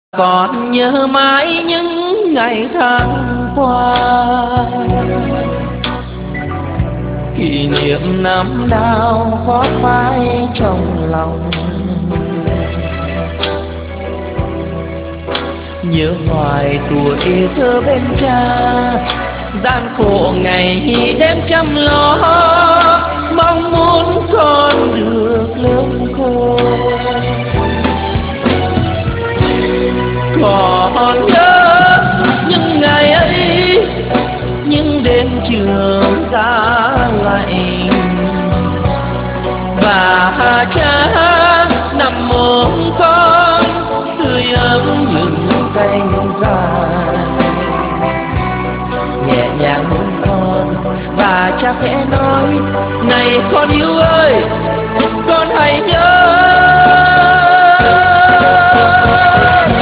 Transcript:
Còn nhớ mãi những ngày tháng qua, kỷ niệm năm nào khó phai trong lòng. Nhớ hoài tuổi thơ bên cha, gian khổ ngày đêm chăm lo, mong muốn con được lớn khôn. Còn nhớ những ngày ấy, những đêm trường giá lạnh, và cha nằm ôm con sưởi ấm những cánh dài. Nhẹ nhàng hôn con và cha khẽ nói: này con yêu ơi, con hãy nhớ